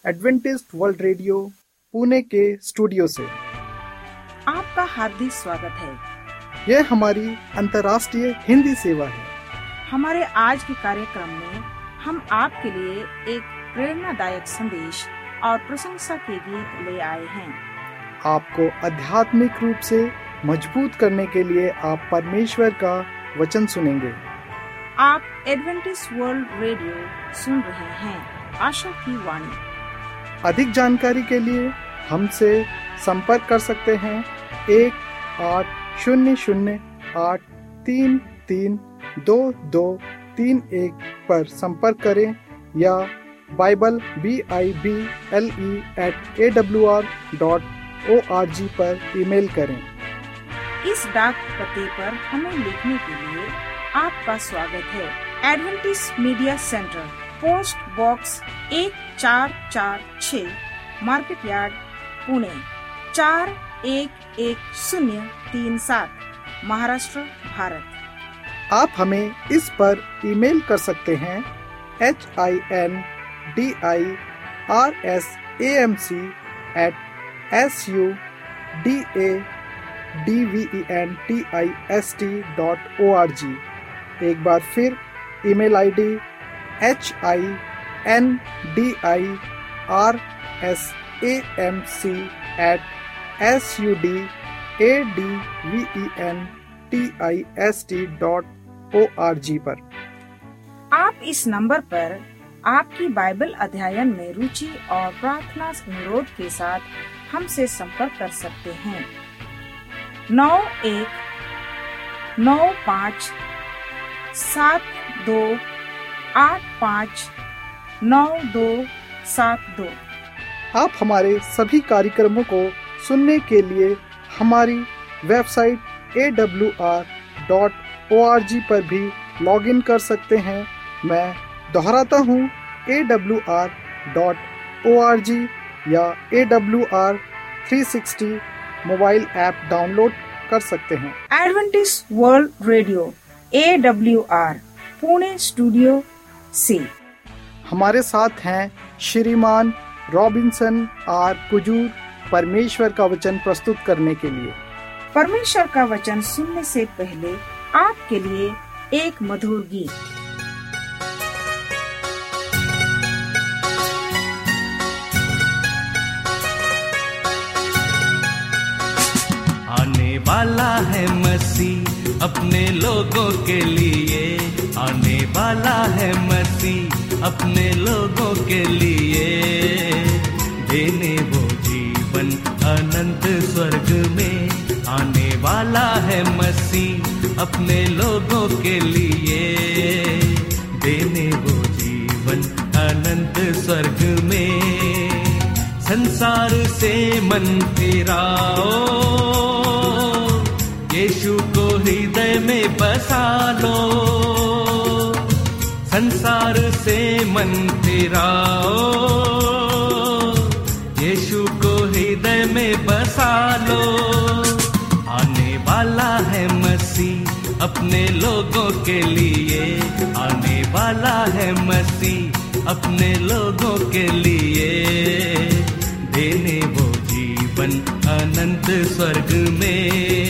Adventist world radio Pune के studio से आपका हार्दिक स्वागत है। यह हमारी अंतर्राष्ट्रीय हिंदी सेवा है। हमारे आज के कार्यक्रम में हम आपके लिए एक प्रेरणादायक संदेश और प्रशंसा के गीत ले आए हैं। आपको आध्यात्मिक रूप से मजबूत करने के लिए आप परमेश्वर का वचन सुनेंगे। आप एडवेंटिस्ट वर्ल्ड रेडियो सुन रहे हैं, आशा की वाणी। अधिक जानकारी के लिए हमसे संपर्क कर सकते हैं 1-800-833-2231 पर संपर्क करें या bible@awr.org पर ईमेल करें। इस डाक पते पर हमें लिखने के लिए आपका स्वागत है। Adventist media centre, post box 1446, market yard, Pune 411037, Maharashtra, Bharat. आप हमें इस पर ईमेल कर सकते हैं hindirsamc@sudaventist.org। एक बार फिर ईमेल आईडी hindirsamc@sudaventist.org पर। आप इस नंबर पर आपकी बाइबल अध्ययन में रुचि और प्रार्थना अनुरोध के साथ हमसे संपर्क कर सकते हैं। 919572859272। आप हमारे सभी कार्यक्रमों को सुनने के लिए हमारी वेबसाइट awr.org पर भी लॉगिन कर सकते हैं। मैं दोहराता हूँ, awr.org या AWR 360 मोबाइल ऐप डाउनलोड कर सकते हैं। Adventist world radio AWR Pune studio से हमारे साथ हैं श्रीमान रॉबिन्सन आर कुजूर, परमेश्वर का वचन प्रस्तुत करने के लिए। परमेश्वर का वचन सुनने से पहले आपके लिए एक मधुर गीत। आने वाला है मसीह अपने लोगों के लिए, आने वाला है मसीह अपने लोगों के लिए, देने वो जीवन अनंत स्वर्ग में। आने वाला है मसीह अपने लोगों के लिए, देने वो जीवन अनंत स्वर्ग में। संसार से मन फिराओ, यीशु को हृदय में बसा लो। संसार से मन फिराओ, यीशु को हृदय में बसा लो। आने वाला है मसीह अपने लोगों के लिए, आने वाला है मसीह अपने लोगों के लिए, देने वो जीवन अनंत स्वर्ग में।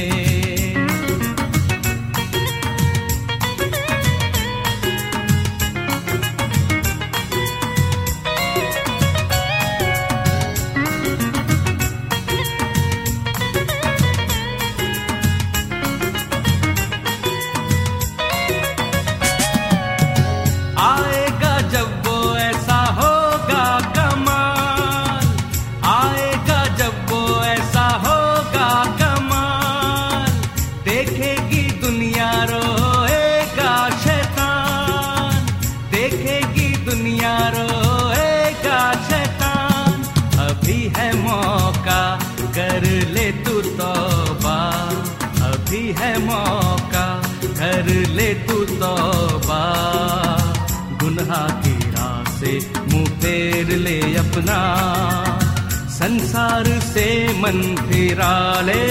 है मौका, कर ले तू तौबा, गुनाह की राह से मुंह फेर ले अपना, संसार से मन फिरा ले,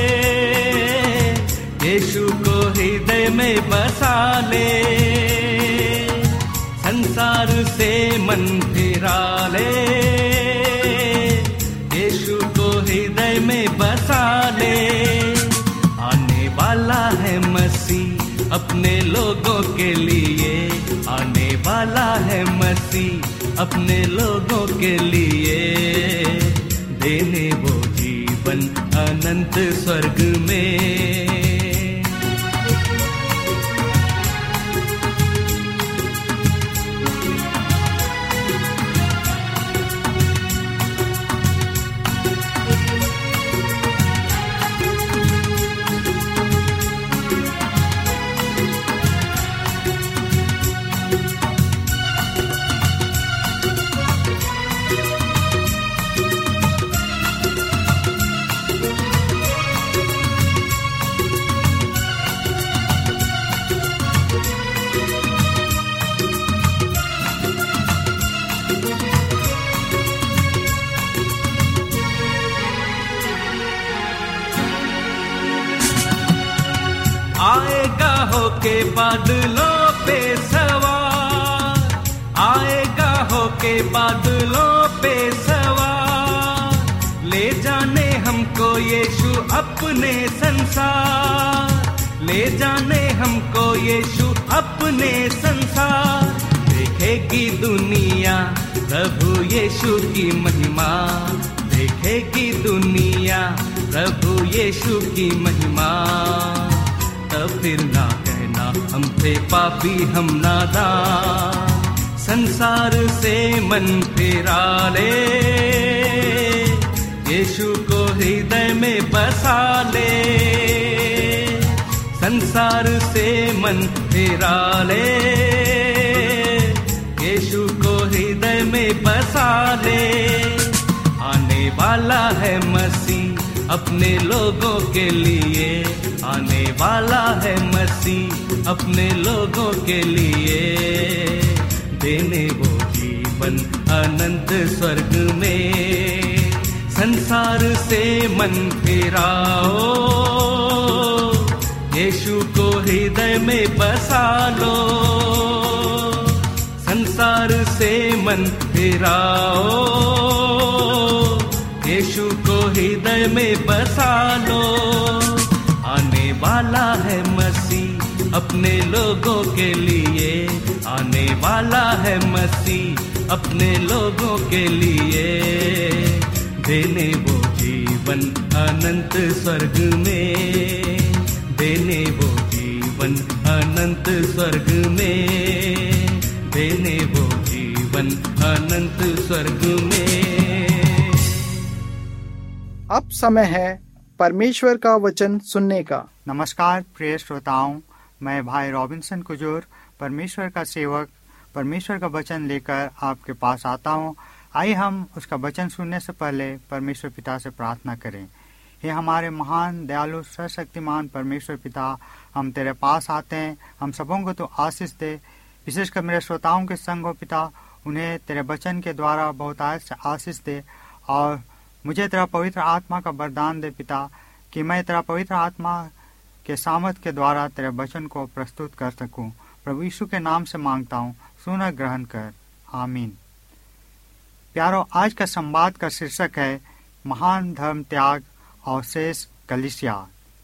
यीशु को हृदय में बसा ले। संसार से मन फिरा ले, अपने लोगों के लिए आने वाला है मसीह, अपने लोगों के लिए देने वो जीवन अनंत स्वर्ग में। आएगा होके बादलों पे सवार, आएगा होके बादलों पे सवार, ले जाने हमको यीशु अपने संसार, ले जाने हमको यीशु अपने संसार। देखेगी दुनिया प्रभु यीशु की महिमा, देखेगी दुनिया प्रभु यीशु की महिमा। तब फिर ना कहना हम थे पापी हम नादान, संसार से मन फिरा ले, यीशु को हृदय में बसा ले, संसार से मन फिरा ले, यीशु को हृदय में बसा ले। आने वाला है मसीह अपने लोगों के लिए, आने वाला है मसीह अपने लोगों के लिए देने वो जीवन अनंत स्वर्ग में। संसार से मन फिराओ, यीशु को हृदय में बसा लो, संसार से मन फिराओ, यीशु को हृदय में बसा लो। आने वाला है मसीह अपने लोगों के लिए, आने वाला है मसीह अपने लोगों के लिए देने वो जीवन अनंत स्वर्ग में, देने वो जीवन अनंत स्वर्ग में, देने वो जीवन अनंत स्वर्ग में। अब समय है परमेश्वर का वचन सुनने का। नमस्कार प्रिय श्रोताओं, मैं भाई रॉबिन्सन कुजूर परमेश्वर का सेवक परमेश्वर का वचन लेकर आपके पास आता हूँ। आइए हम उसका वचन सुनने से पहले परमेश्वर पिता से प्रार्थना करें। हे हमारे महान दयालु सर्वशक्तिमान परमेश्वर पिता, हम तेरे पास आते हैं, हम सबों को तो आशीष दे, विशेषकर मेरे श्रोताओं के संग हो पिता, उन्हें तेरे वचन के द्वारा बहुत आशीष दे और मुझे तेरा पवित्र आत्मा का वरदान दे पिता, कि मैं तेरा पवित्र आत्मा के सामर्थ के द्वारा तेरे वचन को प्रस्तुत कर सकूं। प्रभु यीशु के नाम से मांगता हूं, सुन ग्रहण कर, आमीन। प्यारो, आज का संवाद का शीर्षक है महान धर्म त्याग और शेष कलीसिया।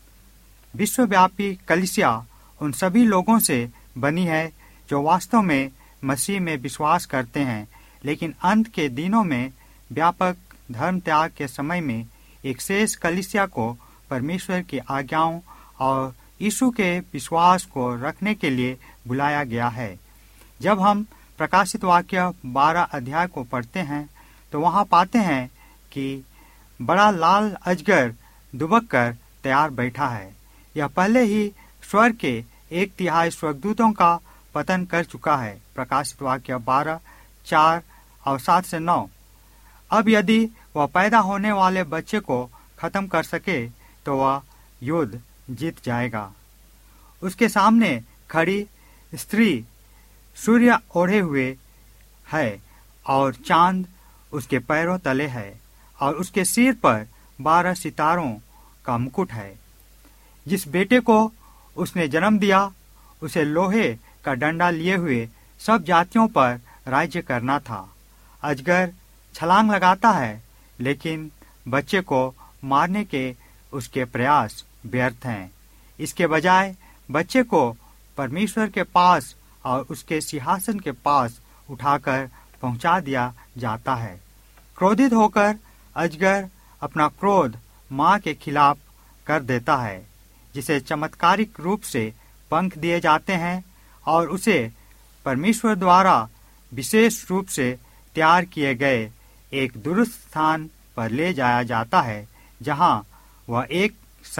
विश्वव्यापी कलीसिया उन सभी लोगों से बनी है जो वास्तव में मसीह में विश्वास करते हैं, लेकिन अंत के दिनों में व्यापक धर्म त्याग के समय में एक शेष कलीसिया को परमेश्वर की आज्ञाओं और यीशु के विश्वास को रखने के लिए बुलाया गया है। जब हम प्रकाशित वाक्य 12 अध्याय को पढ़ते हैं तो वहां पाते हैं कि बड़ा लाल अजगर दुबक कर तैयार बैठा है। यह पहले ही स्वर्ग के 1/3 स्वर्गदूतों का पतन कर चुका है। प्रकाशित वाक्य 12:4 और 7 से 9। अब यदि वह पैदा होने वाले बच्चे को खत्म कर सके तो वह युद्ध जीत जाएगा। उसके सामने खड़ी स्त्री सूर्य ओढ़े हुए है और चांद उसके पैरों तले है और उसके सिर पर 12 सितारों का मुकुट है। जिस बेटे को उसने जन्म दिया उसे लोहे का डंडा लिए हुए सब जातियों पर राज्य करना था। अजगर छलांग लगाता है, लेकिन बच्चे को मारने के उसके प्रयास व्यर्थ हैं। इसके बजाय बच्चे को परमेश्वर के पास और उसके सिंहासन के पास उठाकर पहुंचा दिया जाता है। क्रोधित होकर अजगर अपना क्रोध माँ के खिलाफ कर देता है, जिसे चमत्कारिक रूप से पंख दिए जाते हैं और उसे परमेश्वर द्वारा विशेष रूप से तैयार किए गए एक दुरुस्त स्थान पर ले जाया जाता है, जहां वह एक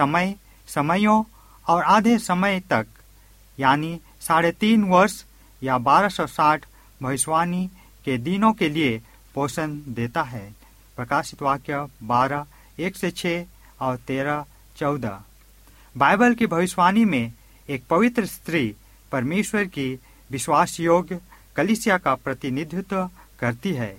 समयों और आधे समय तक यानी 3.5 वर्ष या 1260 भविष्यवाणी के दिनों के लिए पोषण देता है। प्रकाशित वाक्य 12:1-6 और 13:14। बाइबल की भविष्यवाणी में एक पवित्र स्त्री परमेश्वर की विश्वास योग्य कलीसिया का प्रतिनिधित्व करती है।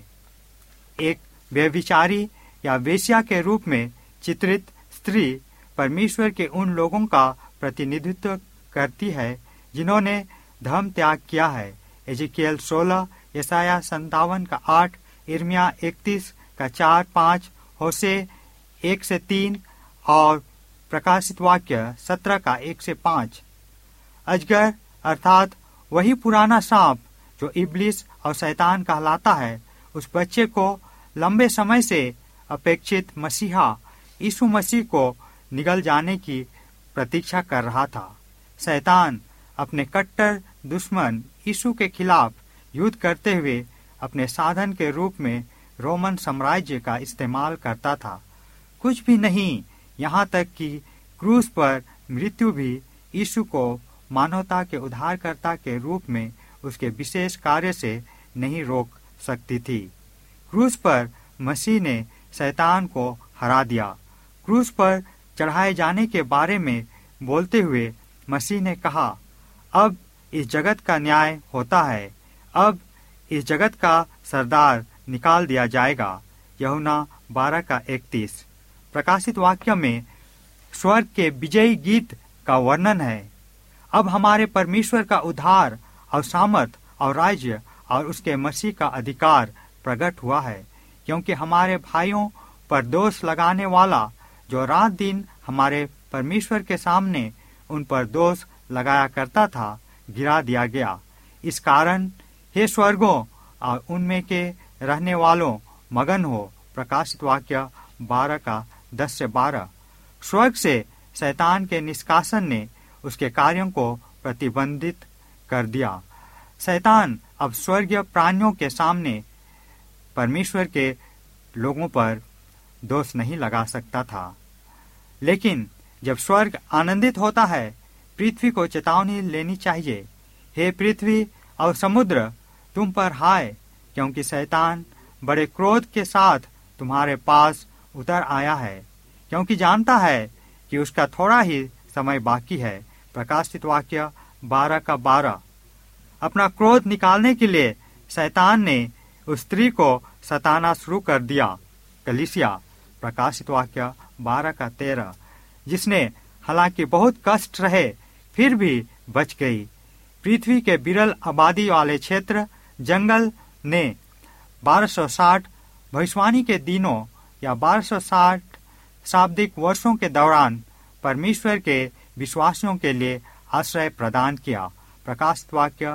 एक व्यभिचारी या वेश्या के रूप में चित्रित स्त्री परमेश्वर के उन लोगों का प्रतिनिधित्व करती है जिन्होंने धर्म त्याग किया है। एजेकियल 16, यशाया 57:8, यिर्मयाह 31:4-5, होशे 1-3 और प्रकाशित वाक्य 17:1-5। अजगर अर्थात वही पुराना सांप जो इब्लिस और शैतान कहलाता है, उस बच्चे को लंबे समय से अपेक्षित मसीहा यीशु मसीह को निगल जाने की प्रतीक्षा कर रहा था। शैतान अपने कट्टर दुश्मन यीशु के खिलाफ युद्ध करते हुए अपने साधन के रूप में रोमन साम्राज्य का इस्तेमाल करता था। कुछ भी नहीं, यहाँ तक कि क्रूस पर मृत्यु भी यीशु को मानवता के उद्धारकर्ता के रूप में उसके विशेष कार्य से नहीं रोक सकती थी। क्रूस पर मसीह ने शैतान को हरा दिया। क्रूस पर चढ़ाए जाने के बारे में बोलते हुए मसीह ने कहा, अब इस जगत का न्याय होता है, अब इस जगत का सरदार निकाल दिया जाएगा। यूहन्ना 12:31। प्रकाशित वाक्य में स्वर्ग के विजयी गीत का वर्णन है। अब हमारे परमेश्वर का उद्धार और सामर्थ और राज्य और उसके मसीह का अधिकार प्रकट हुआ है, क्योंकि हमारे भाइयों पर दोष लगाने वाला जो रात दिन हमारे परमेश्वर के सामने उन पर दोष लगाया करता था, गिरा दिया गया। इस कारण हे स्वर्गों और उनमें के रहने वालों, मगन हो। प्रकाशित वाक्य 12:10-12। स्वर्ग से शैतान के निष्कासन ने उसके कार्यों को प्रतिबंधित कर दिया। शैतान अब स्वर्गीय प्राणियों के सामने परमेश्वर के लोगों पर दोष नहीं लगा सकता था। लेकिन जब स्वर्ग आनंदित होता है, पृथ्वी को चेतावनी लेनी चाहिए, हे पृथ्वी और समुद्र, तुम पर हाय, क्योंकि शैतान बड़े क्रोध के साथ तुम्हारे पास उतर आया है, क्योंकि जानता है कि उसका थोड़ा ही समय बाकी है। प्रकाशित वाक्य 12:12। अपना क्रोध निकालने के लिए शैतान ने उस स्त्री को सताना शुरू कर दिया। कलीसिया। प्रकाशित वाक्य 12:13, जिसने हालांकि बहुत कष्ट रहे फिर भी बच गई। पृथ्वी के विरल आबादी वाले क्षेत्र जंगल ने 1260 भविष्यवाणी के दिनों या 1260 शाब्दिक वर्षों के दौरान परमेश्वर के विश्वासियों के लिए आश्रय प्रदान किया। प्रकाशित वाक्य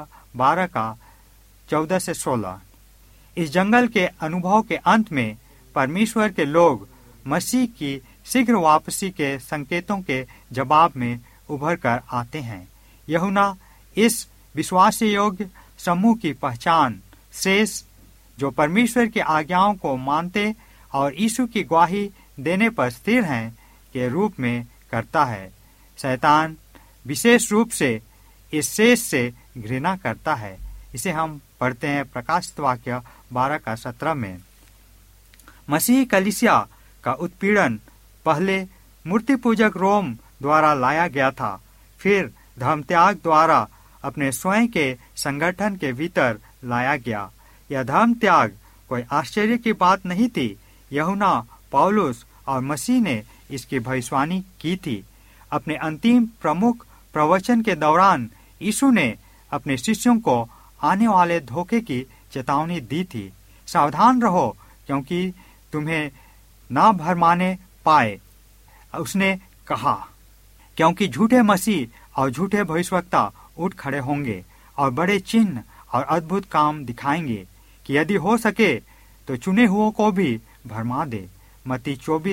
12:14-16। इस जंगल के अनुभव के अंत में परमेश्वर के लोग मसीह की शीघ्र वापसी के संकेतों के जवाब में उभर कर आते हैं। यूहन्ना इस विश्वास योग्य समूह की पहचान शेष जो परमेश्वर की आज्ञाओं को मानते और यीशु की गवाही देने पर स्थिर हैं के रूप में करता है। शैतान विशेष रूप से इस शेष से घृणा करता है। इसे हम पढ़ते हैं प्रकाशित वाक्य 12:17 में। मसीह कलीसिया का उत्पीड़न पहले मूर्ति पूजक रोम द्वारा लाया गया था, फिर धर्म त्याग द्वारा अपने स्वयं के संगठन के भीतर लाया गया। यह धर्म त्याग कोई आश्चर्य की बात नहीं थी। यूहन्ना, पौलुस और मसीह ने इसकी भविष्यवाणी की थी। अपने अंतिम प्रमुख प्रवचन के दौरान यीशु ने अपने शिष्यों को आने वाले धोखे की चेतावनी दी थी। सावधान रहो, क्योंकि तुम्हें ना भरमाने पाए, उसने कहा, क्योंकि झूठे मसीह और झूठे भविष्यवक्ता उठ खड़े होंगे और बड़े चिन्ह और अद्भुत काम दिखाएंगे कि यदि हो सके तो चुने हुओं को भी भरमा दे। मत्ती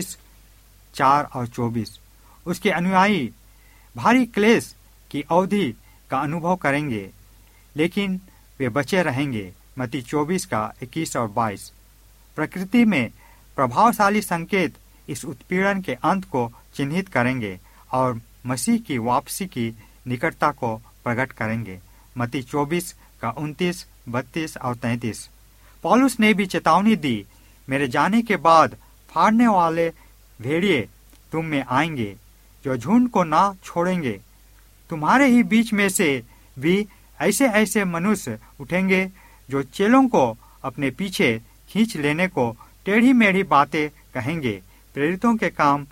24:4-24। उसके अनुयायी भारी क्लेश की अवधि का अनुभव करेंगे, लेकिन वे बचे रहेंगे। मत्ती 24:21-22। प्रकृति में प्रभावशाली संकेत इस उत्पीड़न के अंत को चिन्हित करेंगे और मसीह की वापसी की निकटता को प्रकट करेंगे। मत्ती 24:29, 32 और 33। पौलुस ने भी चेतावनी दी, मेरे जाने के बाद फाड़ने वाले भेड़िए तुम में आएंगे, जो झुंड को ना छोड़ेंगे। तुम्हारे ही बीच में से भी ऐसे ऐसे मनुष्य उठेंगे जो चेलों को अपने पीछे खींच लेने को टेढ़ी मेढ़ी बातें कहेंगे। प्रेरितों के काम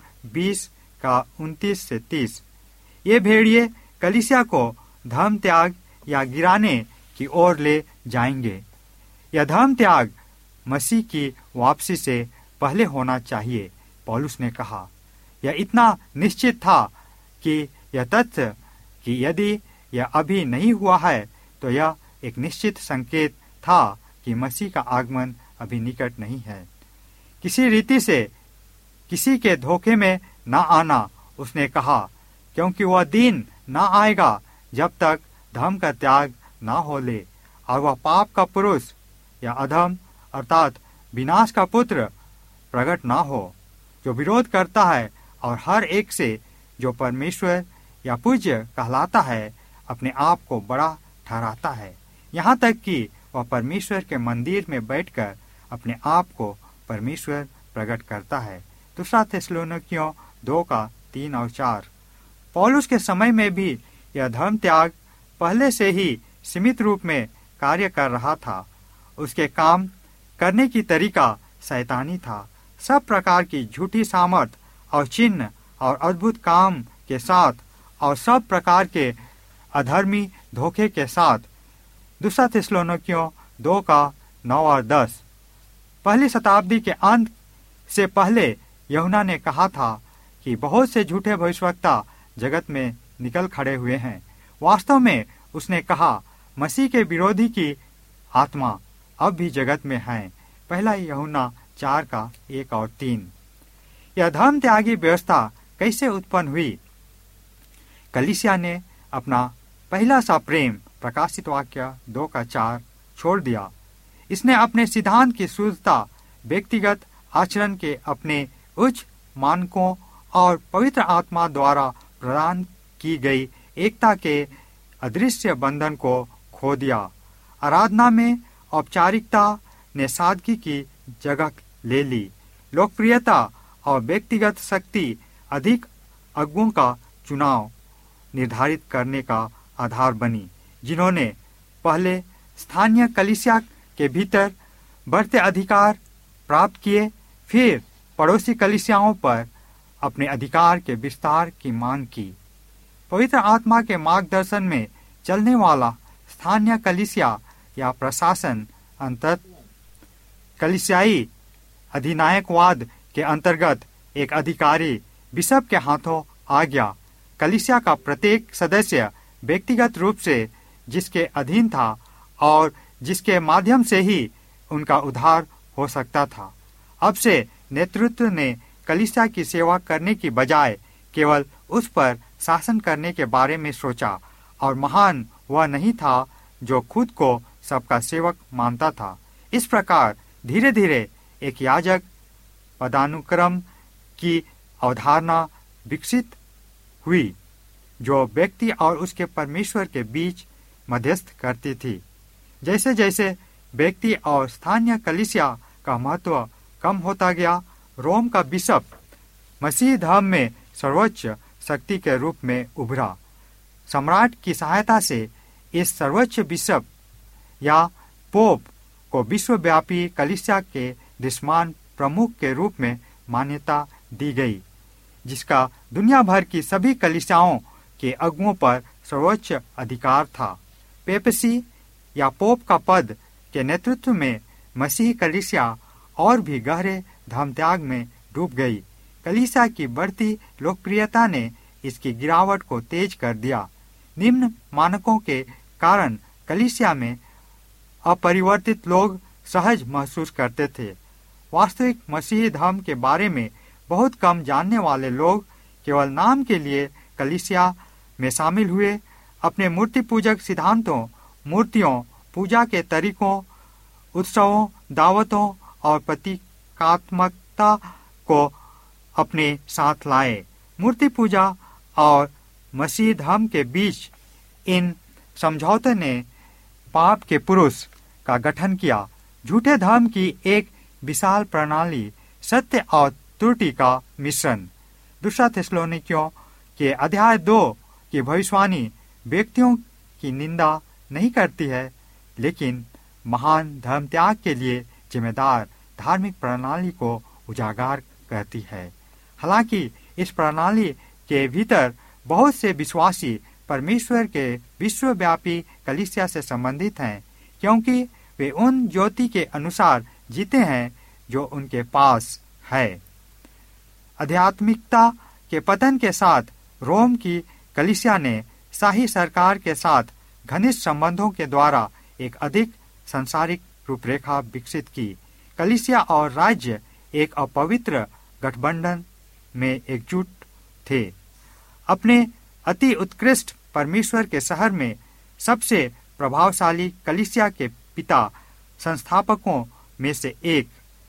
20:29-30। ये भेड़िए कलीसिया को धर्म त्याग या गिराने की ओर ले जाएंगे। यह धर्म त्याग मसीह की वापसी से पहले होना चाहिए। पौलुस ने कहा, यह इतना निश्चित था कि यह तथ्य कि यदि यह अभी नहीं हुआ है तो यह एक निश्चित संकेत था कि मसीह का आगमन अभी निकट नहीं है। किसी रीति से किसी के धोखे में न आना, उसने कहा, क्योंकि वह दिन न आएगा जब तक धर्म का त्याग न हो ले और वह पाप का पुरुष या अधम अर्थात विनाश का पुत्र प्रकट न हो, जो विरोध करता है और हर एक से जो परमेश्वर या पूज्य कहलाता है अपने आप को बड़ा ठहराता है, यहाँ तक कि वह परमेश्वर के मंदिर में बैठकर अपने आप को परमेश्वर प्रकट करता है। दूसरा थिस्सलुनीकियों 2:3 और 4। पौलुस के समय में भी यह धर्म त्याग पहले से ही सीमित रूप में कार्य कर रहा था। उसके काम करने की तरीका शैतानी था। सब प्रकार की झूठी सामर्थ और चिन्ह और अद्भुत काम के साथ और सब प्रकार के अधर्मी धोखे के साथ। दूसरा थिस्सलुनीकियों 2:9 और 10। पहली शताब्दी के अंत से पहले यूहन्ना ने कहा था कि बहुत से झूठे भविष्यवक्ता जगत में निकल खड़े हुए हैं। वास्तव में उसने कहा, मसीह के विरोधी की आत्मा अब भी जगत में है। पहला यूहन्ना 4:1 और 3। यह धर्म त्यागी व्यवस्था कैसे उत्पन्न हुई? कलीसिया ने अपना पहला सा प्रेम प्रकाशित वाक्य 2:4 छोड़ दिया। इसने अपने सिद्धांत की शुद्धता, व्यक्तिगत आचरण के अपने उच्च मानकों और पवित्र आत्मा द्वारा प्रदान की गई एकता के अदृश्य बंधन को खो दिया। आराधना में औपचारिकता ने सादगी की जगह ले ली। लोकप्रियता और व्यक्तिगत शक्ति अधिक अगुओं का चुनाव निर्धारित करने का आधार बनी, जिन्होंने पहले स्थानीय कलीसिया के भीतर बढ़ते अधिकार प्राप्त किए, फिर पड़ोसी कलीसियाओं पर अपने अधिकार के विस्तार की मांग की। पवित्र आत्मा के मार्गदर्शन में चलने वाला स्थानीय कलीसिया या प्रशासन अंततः कलीसियाई अधिनायकवाद के अंतर्गत एक अधिकारी बिशप के हाथों आ गया। कलीसिया का प्रत्येक सदस्य व्यक्तिगत रूप से जिसके अधीन था और जिसके माध्यम से ही उनका उद्धार हो सकता था। अब से नेतृत्व ने कलीसिया की सेवा करने की बजाय केवल उस पर शासन करने के बारे में सोचा, और महान वह नहीं था जो खुद को सबका सेवक मानता था। इस प्रकार धीरे धीरे एक याजक पदानुक्रम की अवधारणा विकसित हुई, जो व्यक्ति और उसके परमेश्वर के बीच मध्यस्थ करती थी। जैसे जैसे व्यक्ति और स्थानीय कलीसिया का महत्व कम होता गया, रोम का बिशप मसीह धर्म में सर्वोच्च शक्ति के रूप में उभरा। सम्राट की सहायता से इस सर्वोच्च बिशप या पोप को विश्वव्यापी कलीसिया के दृश्यमान प्रमुख के रूप में मान्यता दी गई, जिसका दुनिया भर की सभी कलीसियाओं के अगुओं पर सर्वोच्च अधिकार था। पेपसी या पोप का पद के नेतृत्व में मसीही कलीसिया और भी गहरे धर्म त्याग में डूब गई। कलीसिया की बढ़ती लोकप्रियता ने इसकी गिरावट को तेज कर दिया। निम्न मानकों के कारण कलीसिया में अपरिवर्तित लोग सहज महसूस करते थे। वास्तविक मसीही धर्म के बारे में बहुत कम जानने वाले लोग केवल नाम के लिए कलीसिया में शामिल हुए। अपने मूर्ति पूजक सिद्धांतों, मूर्तियों, पूजा के तरीकों, उत्सवों, दावतों और प्रतीकात्मकता को अपने साथ लाए। मूर्ति पूजा और मसीह धर्म के बीच इन समझौते ने पाप के पुरुष का गठन किया। झूठे धर्म की एक विशाल प्रणाली, सत्य और त्रुटि का मिश्रण। दूसरा थिस्सलुनीकियों के अध्याय 2 की भविष्यवाणी व्यक्तियों की निंदा नहीं करती है, लेकिन महान धर्म त्याग के लिए जिम्मेदार धार्मिक प्रणाली को उजागर करती है। हालांकि इस प्रणाली के भीतर बहुत से विश्वासी परमेश्वर के विश्वव्यापी कलीसिया से संबंधित हैं, क्योंकि वे उन ज्योति के अनुसार जीते हैं जो उनके पास है। आध्यात्मिकता के पतन के साथ रोम की कलीसिया ने शाही सरकार के साथ घनिष्ठ संबंधों के द्वारा एक अधिक सांसारिक रूपरेखा विकसित की। कलीसिया और राज्य एक अपवित्र गठबंधन में एकजुट थे। अपने अति उत्कृष्ट परमेश्वर के शहर में सबसे प्रभावशाली कलीसिया के पिता संस्थापकों में से एक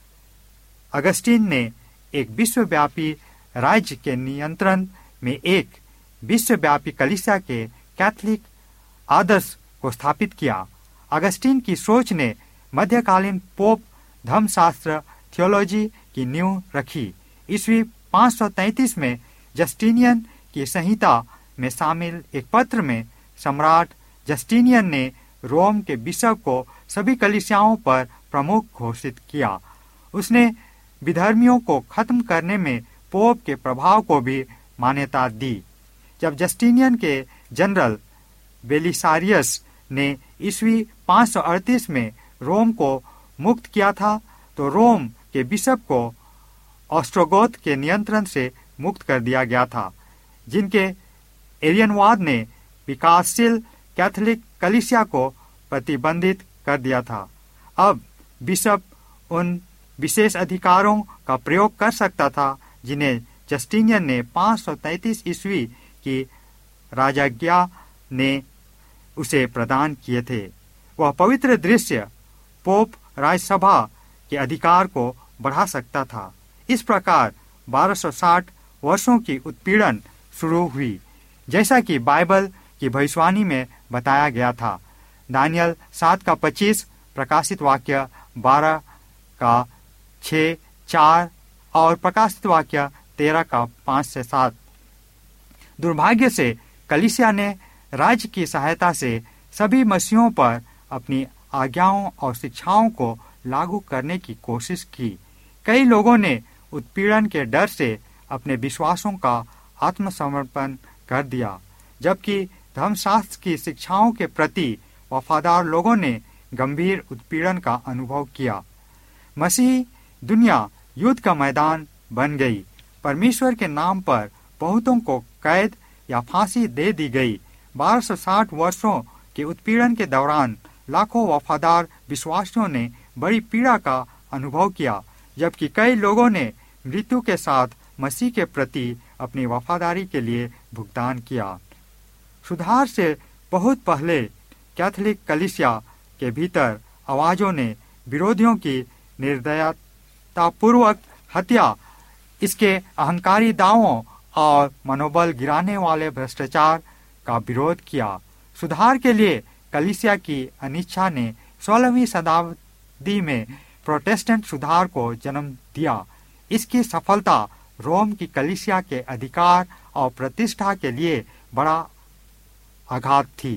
अगस्टीन ने एक विश्वव्यापी राज्य के नियंत्रण में एक विश्वव्यापी कलीसिया के कैथोलिक आदर्श को स्थापित किया। अगस्टीन की सोच ने मध्यकालीन पोप धर्मशास्त्र थियोलॉजी की नींव रखी। ईस्वी 533 में जस्टिनियन की संहिता में शामिल एक पत्र में सम्राट जस्टिनियन ने रोम के बिशप को सभी कलीसियाओं पर प्रमुख घोषित किया। उसने विधर्मियों को खत्म करने में पोप के प्रभाव को भी मान्यता दी। जब जस्टिनियन के जनरल बेलिसारियस ने ईस्वी 538 में रोम को मुक्त किया था, तो रोम के बिशप को ऑस्ट्रोगोथ के नियंत्रण से मुक्त कर दिया गया था, जिनके एरियनवाद ने विकासशील कैथोलिक कलीसिया को प्रतिबंधित कर दिया था। अब बिशप उन विशेष अधिकारों का प्रयोग कर सकता था जिन्हें जस्टिनियन ने 533 ईस्वी की राजाज्ञा ने उसे प्रदान किए थे। वह पवित्र दृश्य पोप राजसभा के अधिकार को बढ़ा सकता था। इस प्रकार 1260 वर्षों की उत्पीड़न शुरू हुई, जैसा कि बाइबल की भविष्यवाणी में बताया गया था। दानियल 7:25, प्रकाशित वाक्य 12:6-4 और प्रकाशित वाक्य 13:5-7। दुर्भाग्य से कलीसिया ने राज्य की सहायता से सभी मसीहों पर अपनी आज्ञाओं और शिक्षाओं को लागू करने की कोशिश की। कई लोगों ने उत्पीड़न के डर से अपने विश्वासों का आत्मसमर्पण कर दिया, जबकि धर्मशास्त्र की शिक्षाओं के प्रति वफादार लोगों ने गंभीर उत्पीड़न का अनुभव किया। मसीही दुनिया युद्ध का मैदान बन गई। परमेश्वर के नाम पर बहुतों को कैद या फांसी दे दी गई। 1260 वर्षों के उत्पीड़न के दौरान लाखों वफादार विश्वासियों ने बड़ी पीड़ा का अनुभव किया, जबकि कई लोगों ने मृत्यु के साथ मसीह के प्रति अपनी वफादारी के लिए भुगतान किया। सुधार से बहुत पहले कैथोलिक कलीसिया के भीतर आवाजों ने विरोधियों की निर्दयतापूर्वक हत्या, इसके अहंकारी दावों और मनोबल गिराने वाले भ्रष्टाचार का विरोध किया। सुधार के लिए कलीसिया की अनिच्छा ने 16वीं शताब्दी में प्रोटेस्टेंट सुधार को जन्म दिया। इसकी सफलता रोम की कलीसिया के अधिकार और प्रतिष्ठा के लिए बड़ा आघात थी।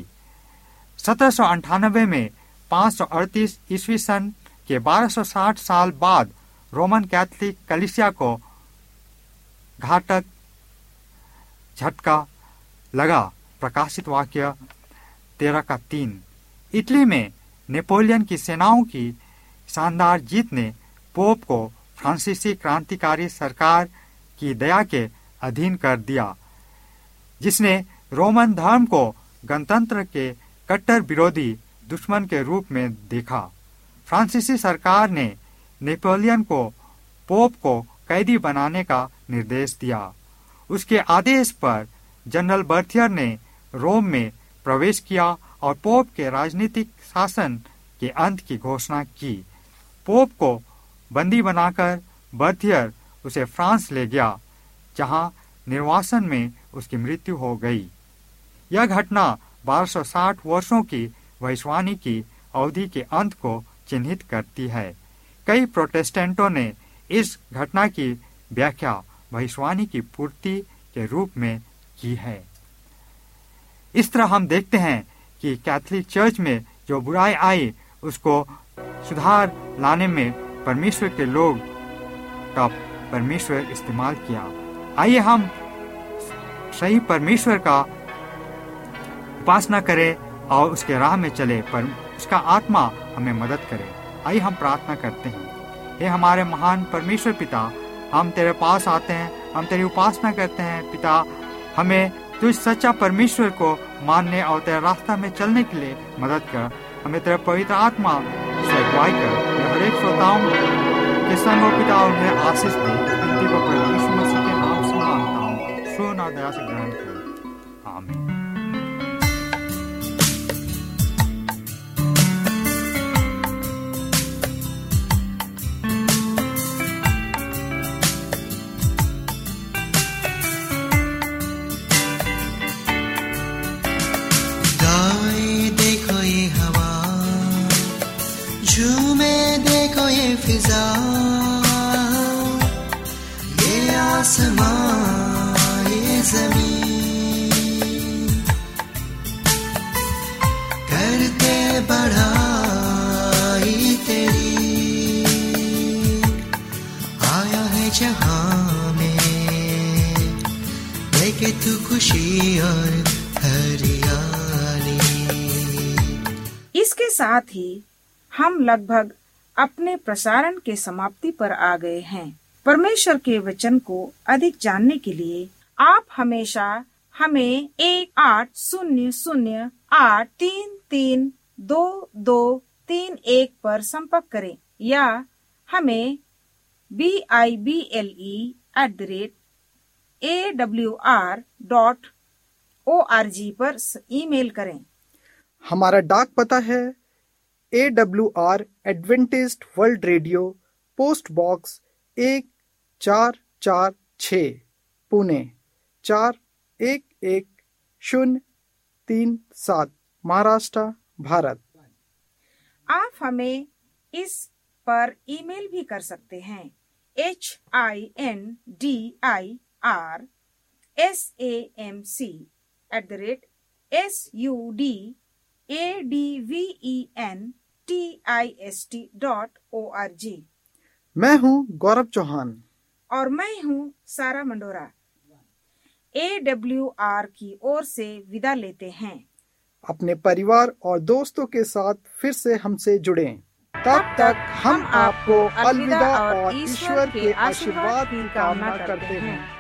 1798 में 538 ईस्वी सन के 1260 साल बाद रोमन कैथोलिक कलीसिया को घातक झटका लगा। प्रकाशित वाक्य 13:3। इटली में नेपोलियन की सेनाओं की शानदार जीत ने पोप को फ्रांसीसी क्रांतिकारी सरकार की दया के अधीन कर दिया, जिसने रोमन धर्म को गणतंत्र के कट्टर विरोधी दुश्मन के रूप में देखा। फ्रांसीसी सरकार ने नेपोलियन को पोप को कैदी बनाने का निर्देश दिया। उसके आदेश पर जनरल बर्थियर ने रोम में प्रवेश किया और पोप के राजनीतिक शासन के अंत की घोषणा की। पोप को बंदी बनाकर बर्थियर उसे फ्रांस ले गया, जहां निर्वासन में उसकी मृत्यु हो गई। यह घटना 1260 वर्षों की भविष्यवाणी की अवधि के अंत को चिन्हित करती है। कई प्रोटेस्टेंटों ने इस घटना की व्याख्या भविष्यवाणी की पूर्ति के रूप में की है। इस तरह हम देखते हैं कि कैथोलिक चर्च में जो बुराई आई उसको सुधार लाने में परमेश्वर के लोग का परमेश्वर इस्तेमाल किया। आइए हम सही परमेश्वर का उपासना करें और उसके राह में चले, पर उसका आत्मा हमें मदद करे। आइए हम प्रार्थना करते हैं। हे हमारे महान परमेश्वर पिता, हम तेरे पास आते हैं, हम तेरी उपासना करते हैं। पिता, हमें तुझ सच्चा परमेश्वर को मानने और तेरे रास्ता में चलने के लिए मदद कर। हमें तेरे पवित्र आत्मा से अगुवाई कर। हर एक श्रोताओं के संग हो पिता, उन्हें आशीष दे। विनती को प्रभु यीशु मसीह के नाम से मांगता हूँ, सुन और दया से ग्रहण कर। आमीन। फिजा ये आसमां ये ज़मीन करते बढ़ाई तेरी, आया है जहां में लेके तू खुशी और हरियाली। इसके साथ ही हम लगभग अपने प्रसारण के समाप्ति पर आ गए हैं। परमेश्वर के वचन को अधिक जानने के लिए आप हमेशा हमें 1-800-833-2231 पर संपर्क करें या हमें bible@awr.org पर ईमेल करें। हमारा डाक पता है AWR Adventist world radio, post box 1446, Pune 411037, Maharashtra, Bharat. आप हमें इस पर ईमेल भी कर सकते हैं। HINDIRSAMC@adventist.org। मैं हूँ गौरव चौहान और मैं हूँ सारा मंडोरा। AWR की ओर से विदा लेते हैं। अपने परिवार और दोस्तों के साथ फिर से हमसे जुड़ें। तब तक हम आपको अलविदा और ईश्वर के आशीर्वाद की कामना करते हैं।